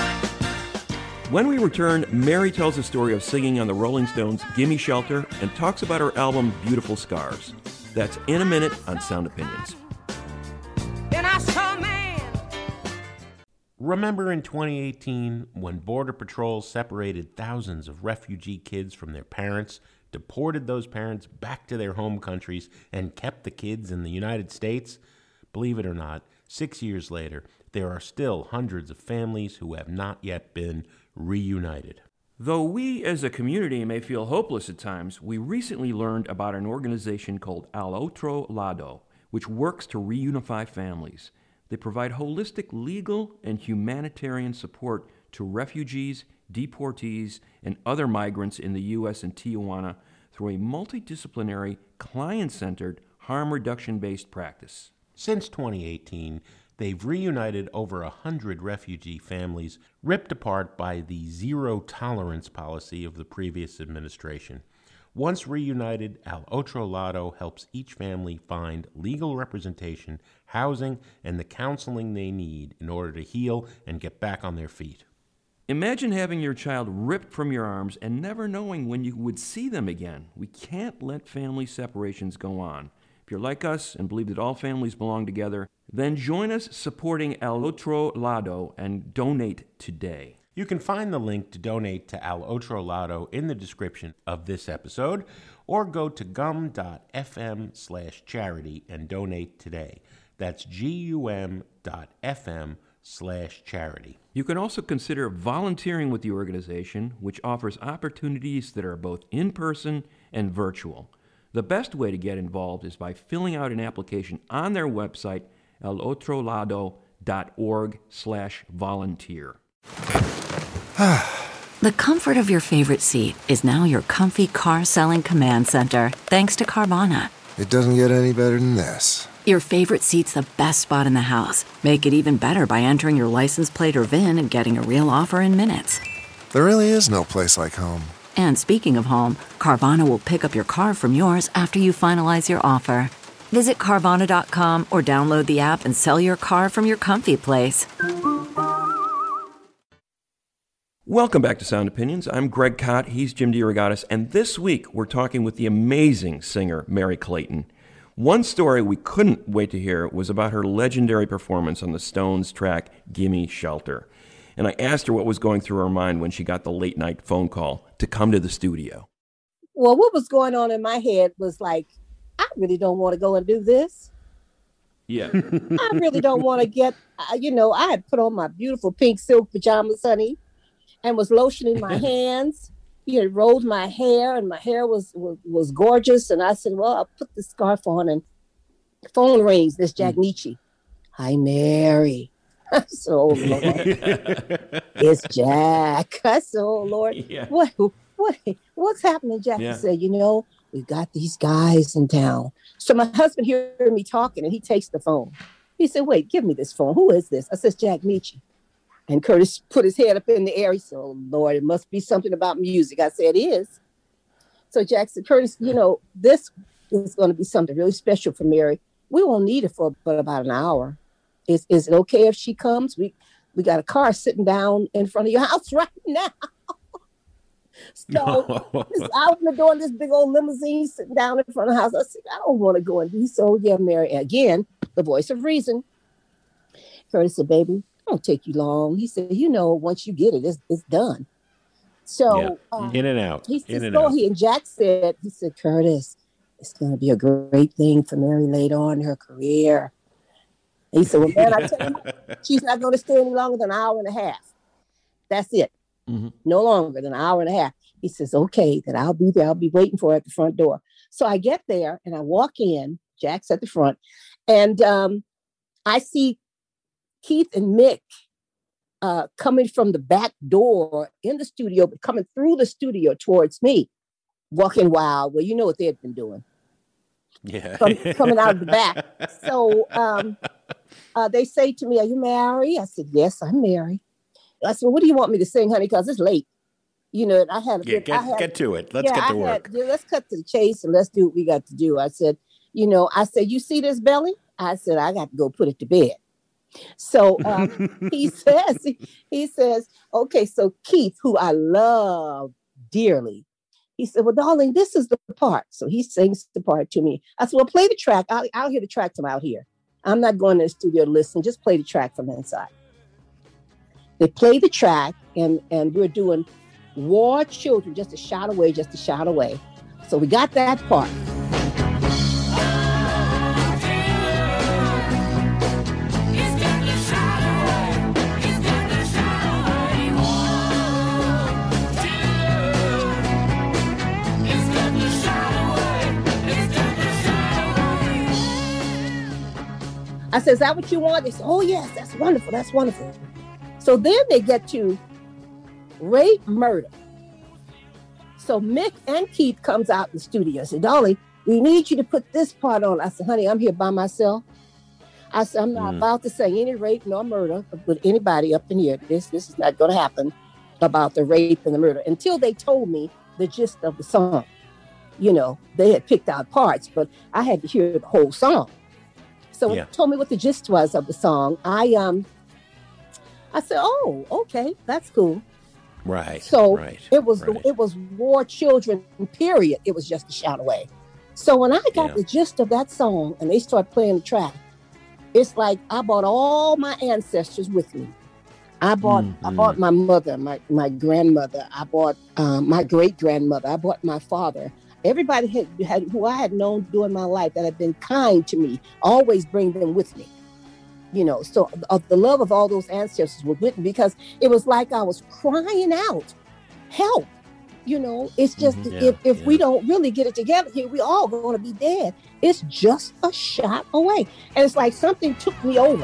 When we return, Mary tells the story of singing on the Rolling Stones' Gimme Shelter and talks about her album Beautiful Scars. That's in a minute on Sound Opinions. Then I saw a man. Remember in twenty eighteen when Border Patrol separated thousands of refugee kids from their parents, deported those parents back to their home countries, and kept the kids in the United States? Believe it or not, six years later, there are still hundreds of families who have not yet been reunited. Though we as a community may feel hopeless at times, we recently learned about an organization called Al Otro Lado, which works to reunify families. They provide holistic legal and humanitarian support to refugees, deportees, and other migrants in the U S and Tijuana through a multidisciplinary, client-centered, harm reduction-based practice. Since twenty eighteen, they've reunited over a hundred refugee families ripped apart by the zero-tolerance policy of the previous administration. Once reunited, Al Otro Lado helps each family find legal representation, housing, and the counseling they need in order to heal and get back on their feet. Imagine having your child ripped from your arms and never knowing when you would see them again. We can't let family separations go on. If you're like us and believe that all families belong together, then join us supporting Al Otro Lado and donate today. You can find the link to donate to Al Otro Lado in the description of this episode, or go to gum.fm slash charity and donate today. That's gum.fm slash charity. You can also consider volunteering with the organization, which offers opportunities that are both in-person and virtual. The best way to get involved is by filling out an application on their website, alotrolado.org slash volunteer. The comfort of your favorite seat is now your comfy car selling command center, thanks to Carvana. It doesn't get any better than this. Your favorite seat's the best spot in the house. Make it even better by entering your license plate or V I N and getting a real offer in minutes. There really is no place like home. And speaking of home, Carvana will pick up your car from yours after you finalize your offer. Visit Carvana dot com or download the app and sell your car from your comfy place. Welcome back to Sound Opinions. I'm Greg Kot. He's Jim DeRogatis. And this week, we're talking with the amazing singer, Merry Clayton. One story we couldn't wait to hear was about her legendary performance on the Stones track, Gimme Shelter. And I asked her what was going through her mind when she got the late-night phone call to come to the studio. Well, what was going on in my head was like, I really don't want to go and do this. Yeah. I really don't want to get, uh, you know, I had put on my beautiful pink silk pajamas, honey, and was lotioning my hands. You know, rolled my hair, and my hair was, was was gorgeous. And I said, well, I'll put the scarf on, and the phone rings. This Jack Nietzsche. Hi, Mary. I said, oh, Lord. It's Jack. I said, oh, Lord. Yeah. What, what, what's happening, Jack? Yeah. He said, you know, we got these guys in town. So my husband heard me talking, and he takes the phone. He said, wait, give me this phone. Who is this? I said, Jack Meachie. And Curtis put his head up in the air. He said, oh, Lord, it must be something about music. I said, it is. So Jack said, Curtis, you know, this is going to be something really special for Mary. We won't need it for but about an hour. Is is it okay if she comes? We we got a car sitting down in front of your house right now. So it's out in the door in this big old limousine sitting down in front of the house. I said, I don't want to go and be so, yeah, Mary. And again, the voice of reason. Curtis said, baby, it won't take you long. He said, you know, once you get it, it's, it's done. So yeah. um, in and out. He in said, and so out. He, and Jack said, he said, Curtis, it's going to be a great thing for Mary later on in her career. And he said, well, man, I tell you, she's not going to stay any longer than an hour and a half. That's it. Mm-hmm. No longer than an hour and a half. He says, okay, then I'll be there. I'll be waiting for her at the front door. So I get there and I walk in. Jack's at the front. And um, I see Keith and Mick uh, coming from the back door in the studio, but coming through the studio towards me, walking wild. Well, you know what they had been doing. Yeah. From, coming out of the back. So um, uh, they say to me, are you married? I said, yes, I'm married. I said, well, what do you want me to sing, honey? Because it's late. You know, I had a yeah, bit, get, I had, get to it. Let's yeah, get to I work. Had, yeah, let's cut to the chase and let's do what we got to do. I said, you know, I said, you see this belly? I said, I got to go put it to bed. So um, he says, he, he says, okay, so Keith, who I love dearly, he said, well, darling, this is the part. So he sings the part to me. I said, well, play the track. I'll, I'll hear the track from out here. I'm not going to the studio to listen. Just play the track from inside. They play the track, and, and we're doing War Children, just a shot away, just a shot away. So we got that part. I said, is that what you want? They said, oh, yes, that's wonderful. That's wonderful. So then they get to rape, murder. So Mick and Keith comes out in the studio and said, darling, we need you to put this part on. I said, honey, I'm here by myself. I said, I'm not mm. about to sing any rape nor murder with anybody up in here. This, this is not going to happen about the rape and the murder until they told me the gist of the song. You know, they had picked out parts, but I had to hear the whole song. So when yeah. they told me what the gist was of the song, I um, I said, "Oh, okay, that's cool." Right. So right, it was right. it was War Children. Period. It was just a shout away. So when I got yeah. the gist of that song and they started playing the track, it's like I brought all my ancestors with me. I bought mm-hmm. I bought my mother, my my grandmother. I bought um, my great grandmother. I bought my father. Everybody had, had who I had known during my life that had been kind to me, always bring them with me. You know, so uh, the love of all those ancestors was with me because it was like I was crying out, help. You know, it's just mm-hmm. yeah, if, if yeah. we don't really get it together here, we all going to be dead. It's just a shot away. And it's like something took me over.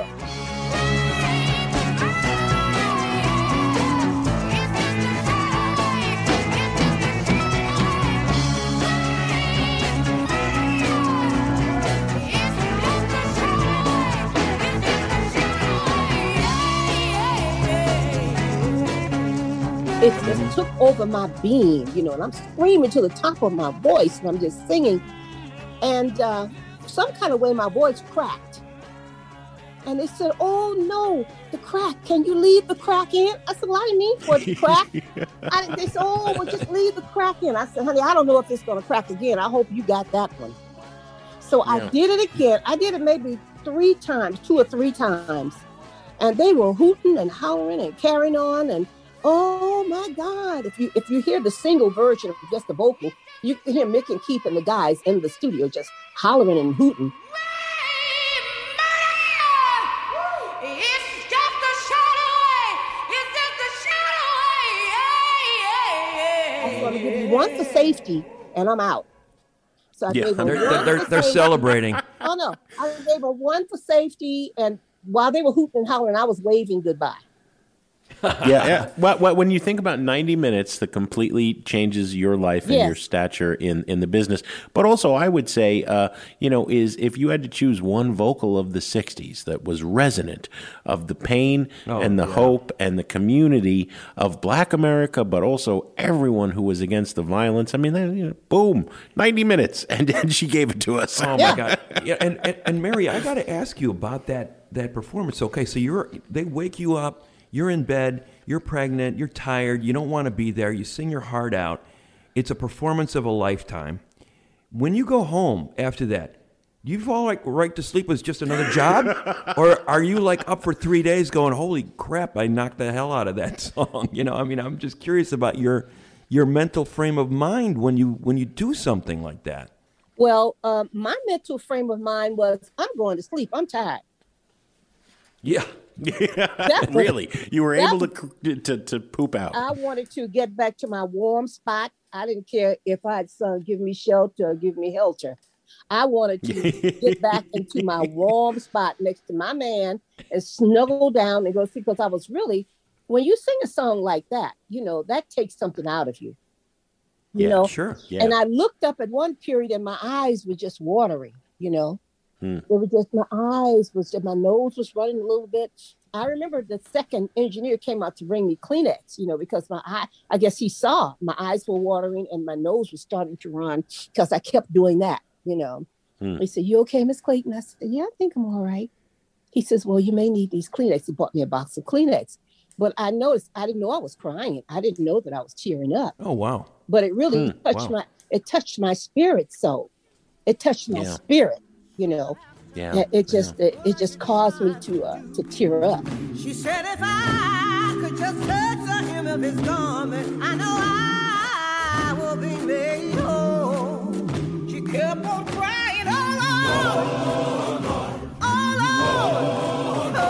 It just took over my being, you know, and I'm screaming to the top of my voice and I'm just singing. And uh, some kind of way my voice cracked. And they said, oh, no, the crack. Can you leave the crack in? I said, well, I didn't mean for the crack. I, they said, oh, well, just leave the crack in. I said, honey, I don't know if it's going to crack again. I hope you got that one. So yeah. I did it again. I did it maybe three times, two or three times. And they were hooting and hollering and carrying on. And oh my God! If you if you hear the single version of just the vocal, you can hear Mick and Keith and the guys in the studio just hollering and hooting. It's just a shot away. It's just a shot away. I'm going to give you one for safety, and I'm out. So I yeah, gave her they're one they're, for they're safety. celebrating. Oh no! I gave her one for safety, and while they were hooting and hollering, I was waving goodbye. yeah, yeah. Well, well, when you think about ninety minutes, that completely changes your life and Yes. your stature in, in the business. But also, I would say, uh, you know, is if you had to choose one vocal of the sixties that was resonant of the pain Oh, and the yeah. hope and the community of Black America, but also everyone who was against the violence. I mean, then, you know, boom, ninety minutes, and, and she gave it to us. Oh Yeah. my God! Yeah, and, and and Mary, I got to ask you about that that performance. Okay, so you're they wake you up, you're in bed, you're pregnant, you're tired, you don't want to be there. You sing your heart out. It's a performance of a lifetime. When you go home after that, do you fall like right to sleep as just another job, or are you like up for three days going, "Holy crap, I knocked the hell out of that song"? You know, I mean, I'm just curious about your your mental frame of mind when you when you do something like that. Well, um, my mental frame of mind was, I'm going to sleep. I'm tired. Yeah. That's- Really, you were that- able to, to to poop out. I wanted to get back to my warm spot. I didn't care if I had sung "Give Me Shelter" or "Give Me Helter." I wanted to get back into my warm spot next to my man and snuggle down and go sleep, because I was really, when you sing a song like that, you know, that takes something out of you. You Yeah, know, Sure. Yeah. and I looked up at one period and my eyes were just watering, you know. Hmm. It was just, my eyes was just, my nose was running a little bit. I remember the second engineer came out to bring me Kleenex, you know, because my eye, I guess he saw my eyes were watering and my nose was starting to run because I kept doing that, you know. Hmm. He said, "You okay, Miss Clayton?" I said, "Yeah, I think I'm all right." He says, "Well, you may need these Kleenex." He bought me a box of Kleenex. But I noticed, I didn't know I was crying. I didn't know that I was tearing up. Oh wow. But it really Hmm, touched wow. my, it touched my spirit. So it touched my Yeah. spirit, you know. Yeah. And it just, it, it just caused me to, uh, to tear up. She said if I could just touch the hem of his garment, I know I will be made whole. She kept on crying, oh Lord, oh Lord,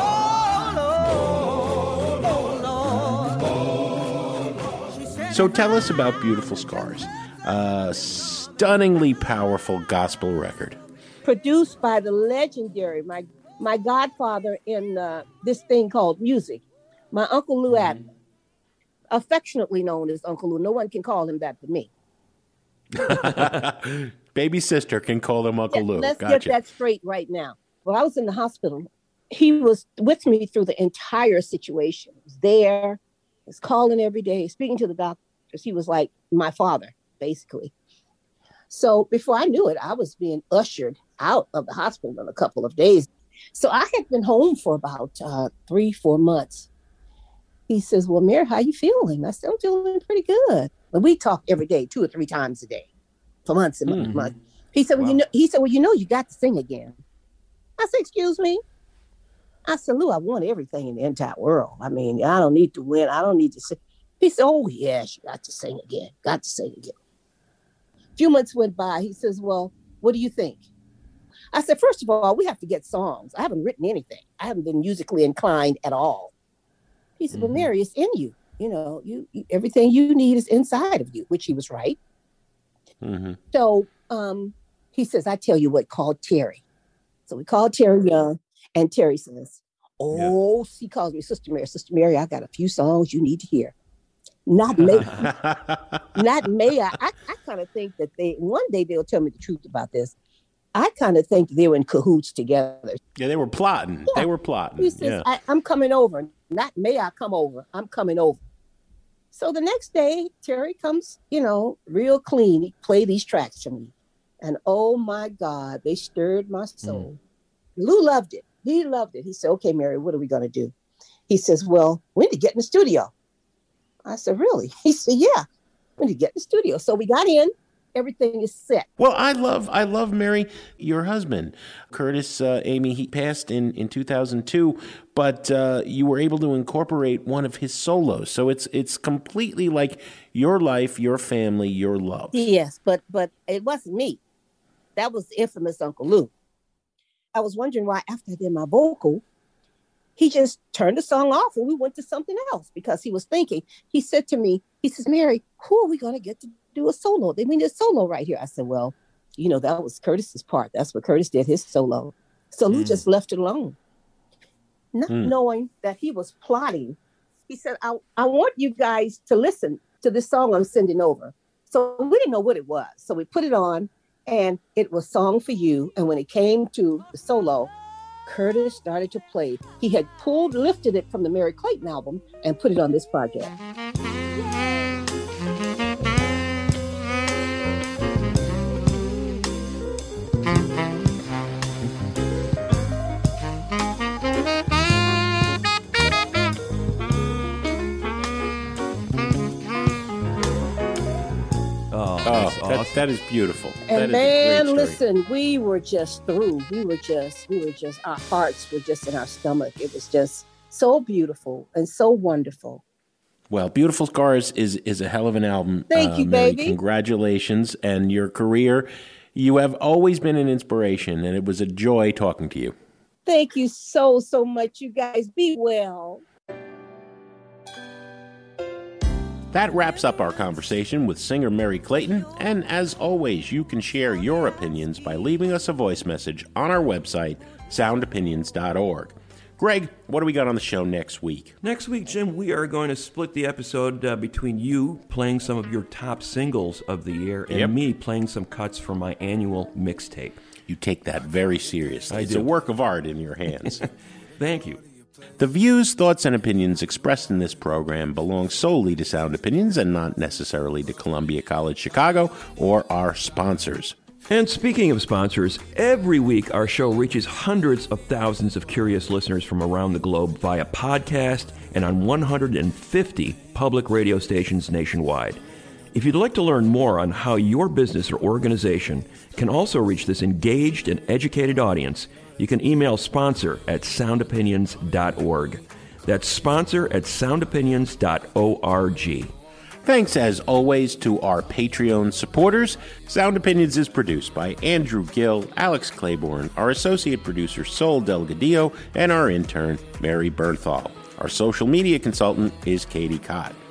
oh Lord, oh Lord. She said So if tell us I about Beautiful Scars, a stunningly powerful gospel record. Produced by the legendary, my, my godfather in uh, this thing called music, my Uncle Lou Adams, affectionately known as Uncle Lou. No one can call him that but me. Baby sister can call him Uncle Yeah, Lou. let's Gotcha. get that straight right now. Well, I was in the hospital. He was with me through the entire situation. He was there, he was calling every day, speaking to the doctors. He was like my father, basically. So before I knew it, I was being ushered out of the hospital in a couple of days. So I had been home for about uh, three, four months. He says, "Well, Mary, how you feeling?" I said, "I'm feeling pretty good." And we talk every day, two or three times a day, for months and months. Mhm. months. He said, "Well, Wow. you know," he said, "Well, you know, you got to sing again." I said, "Excuse me." I said, "Lou, I want everything in the entire world. I mean, I don't need to win. I don't need to sing." He said, "Oh, yes, you got to sing again. Got to sing again." A few months went by. He says, "Well, what do you think?" I said, "First of all, we have to get songs. I haven't written anything. I haven't been musically inclined at all." He said, "But Mary, it's in you. You know, you, you everything you need is inside of you," which he was right. hmm So um, he says, "I tell you what, call Terry." So we called Terry Young, and Terry says, "Oh," she calls me Sister Mary. "Sister Mary, I got a few songs you need to hear." Not may, not may I. I, I kind of think that they, one day they'll tell me the truth about this. I kind of think they were in cahoots together. Yeah, they were plotting. Yeah. They were plotting. He says, Yeah. I, I'm coming over. Not may I come over. I'm coming over. So the next day, Terry comes, you know, real clean. He played these tracks to me. And oh my God, they stirred my soul. Lou loved it. He loved it. He said, "Okay, Mary, what are we going to do?" He says, "Well, we need to get in the studio." I said, "Really?" He said, "Yeah, we need to get in the studio." So we got in. Everything is set. Well, I love, I love Mary, your husband, Curtis uh, Amy. He passed in, in two thousand two, but uh, you were able to incorporate one of his solos. So it's it's completely like your life, your family, your love. Yes, but but it wasn't me. That was the infamous Uncle Lou. I was wondering why after I did my vocal, he just turned the song off and we went to something else because he was thinking. He said to me, he says, "Mary, who are we going to get to do a solo? They mean a solo right here." I said, "Well, you know, that was Curtis's part. That's what Curtis did, his solo." So Lou just left it alone. not Mm. knowing that he was plotting. He said, I, I want you guys to listen to this song I'm sending over. So we didn't know what it was. So we put it on, and it was Song for You. And when it came to the solo, Curtis started to play. He had pulled, lifted it from the Mary Clayton album and put it on this project. Oh, Oh, that's that, awesome. that is beautiful. that And is a man, great story. listen, we were just through. We were just, we were just, our hearts were just in our stomach. It was just so beautiful and so wonderful. Well, Beautiful Scars is is a hell of an album. Thank you, Mary. baby. Congratulations. And your career, you have always been an inspiration, and it was a joy talking to you. Thank you so, so much. You guys be well. That wraps up our conversation with singer Mary Clayton, and as always, you can share your opinions by leaving us a voice message on our website, sound opinions dot org. Greg, what do we got on the show next week? Next week, Jim, we are going to split the episode uh, between you playing some of your top singles of the year and Yep. me playing some cuts from my annual mixtape. You take that very seriously. I it's do. a work of art in your hands. Thank you. The views, thoughts, and opinions expressed in this program belong solely to Sound Opinions and not necessarily to Columbia College Chicago or our sponsors. And speaking of sponsors, every week our show reaches hundreds of thousands of curious listeners from around the globe via podcast and on one hundred fifty public radio stations nationwide. If you'd like to learn more on how your business or organization can also reach this engaged and educated audience, you can email sponsor at sound opinions dot org. That's sponsor at sound opinions dot org. Thanks, as always, to our Patreon supporters. Sound Opinions is produced by Andrew Gill, Alex Claiborne, our associate producer, Sol Delgadillo, and our intern, Mary Bernthal. Our social media consultant is Katie Cott.